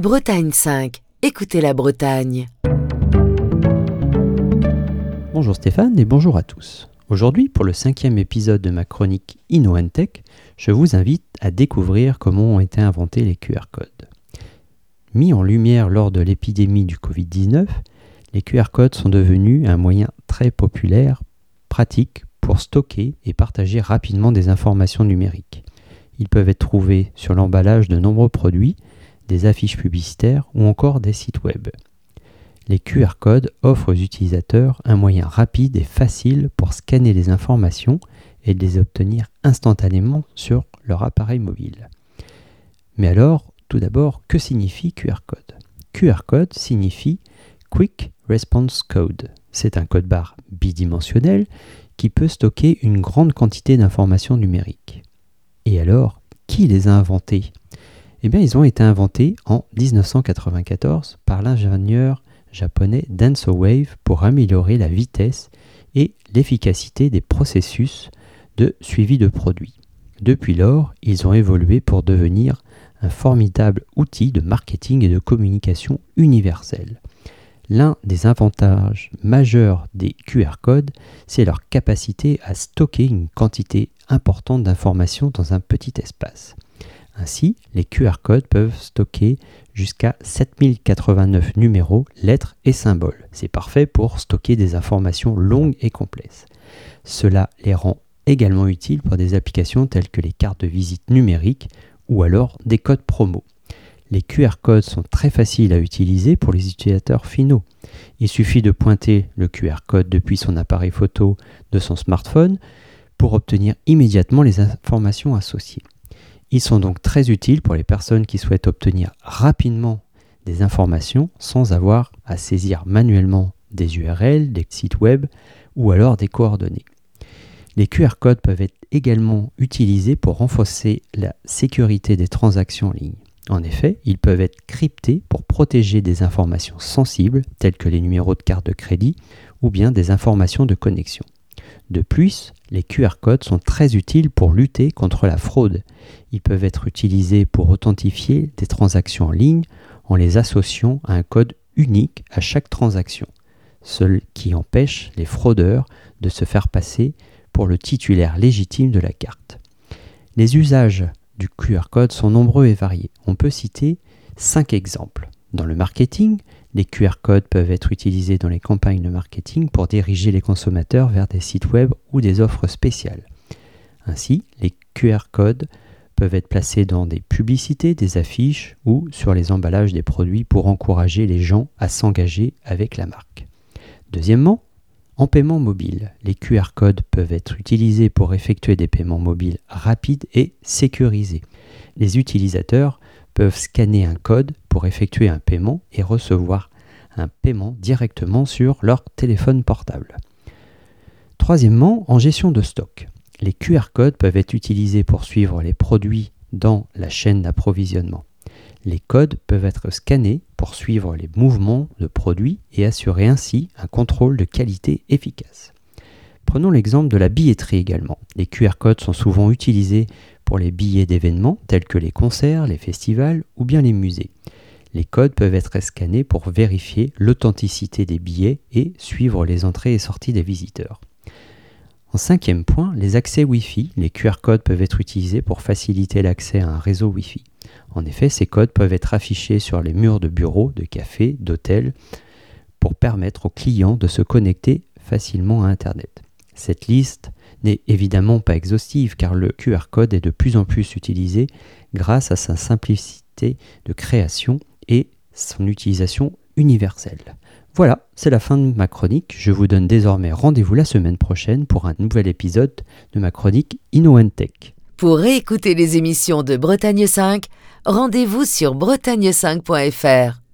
Bretagne 5, écoutez la Bretagne. Bonjour Stéphane et bonjour à tous. Aujourd'hui, pour le 5e épisode de ma chronique InnoTech, je vous invite à découvrir comment ont été inventés les QR codes. Mis en lumière lors de l'épidémie du Covid-19, les QR codes sont devenus un moyen très populaire, pratique pour stocker et partager rapidement des informations numériques. Ils peuvent être trouvés sur l'emballage de nombreux produits, des affiches publicitaires ou encore des sites web. Les QR codes offrent aux utilisateurs un moyen rapide et facile pour scanner les informations et de les obtenir instantanément sur leur appareil mobile. Mais alors, tout d'abord, que signifie QR code ? QR code signifie Quick Response Code. C'est un code-barre bidimensionnel qui peut stocker une grande quantité d'informations numériques. Et alors, qui les a inventés ? Eh bien, ils ont été inventés en 1994 par l'ingénieur japonais Denso Wave pour améliorer la vitesse et l'efficacité des processus de suivi de produits. Depuis lors, ils ont évolué pour devenir un formidable outil de marketing et de communication universelle. L'un des avantages majeurs des QR codes, c'est leur capacité à stocker une quantité importante d'informations dans un petit espace. Ainsi, les QR codes peuvent stocker jusqu'à 7089 numéros, lettres et symboles. C'est parfait pour stocker des informations longues et complexes. Cela les rend également utiles pour des applications telles que les cartes de visite numériques ou alors des codes promo. Les QR codes sont très faciles à utiliser pour les utilisateurs finaux. Il suffit de pointer le QR code depuis son appareil photo de son smartphone pour obtenir immédiatement les informations associées. Ils sont donc très utiles pour les personnes qui souhaitent obtenir rapidement des informations sans avoir à saisir manuellement des URL, des sites web ou alors des coordonnées. Les QR codes peuvent être également utilisés pour renforcer la sécurité des transactions en ligne. En effet, ils peuvent être cryptés pour protéger des informations sensibles telles que les numéros de carte de crédit ou bien des informations de connexion. De plus, les QR codes sont très utiles pour lutter contre la fraude. Ils peuvent être utilisés pour authentifier des transactions en ligne en les associant à un code unique à chaque transaction, ce qui empêche les fraudeurs de se faire passer pour le titulaire légitime de la carte. Les usages du QR code sont nombreux et variés. On peut citer 5 exemples. Dans le marketing, les QR codes peuvent être utilisés dans les campagnes de marketing pour diriger les consommateurs vers des sites web ou des offres spéciales. Ainsi, les QR codes peuvent être placés dans des publicités, des affiches ou sur les emballages des produits pour encourager les gens à s'engager avec la marque. Deuxièmement, en paiement mobile, les QR codes peuvent être utilisés pour effectuer des paiements mobiles rapides et sécurisés. Les utilisateurs peuvent scanner un code pour effectuer un paiement et recevoir un paiement directement sur leur téléphone portable. Troisièmement, en gestion de stock, les QR codes peuvent être utilisés pour suivre les produits dans la chaîne d'approvisionnement. Les codes peuvent être scannés pour suivre les mouvements de produits et assurer ainsi un contrôle de qualité efficace. Prenons l'exemple de la billetterie également. Les QR codes sont souvent utilisés pour les billets d'événements tels que les concerts, les festivals ou bien les musées. Les codes peuvent être scannés pour vérifier l'authenticité des billets et suivre les entrées et sorties des visiteurs. En 5e point, les accès Wi-Fi. Les QR codes peuvent être utilisés pour faciliter l'accès à un réseau Wi-Fi. En effet, ces codes peuvent être affichés sur les murs de bureaux, de cafés, d'hôtels pour permettre aux clients de se connecter facilement à Internet. Cette liste n'est évidemment pas exhaustive car le QR code est de plus en plus utilisé grâce à sa simplicité de création et son utilisation universelle. Voilà, c'est la fin de ma chronique. Je vous donne désormais rendez-vous la semaine prochaine pour un nouvel épisode de ma chronique InnoTech. Pour réécouter les émissions de Bretagne 5, rendez-vous sur bretagne5.fr.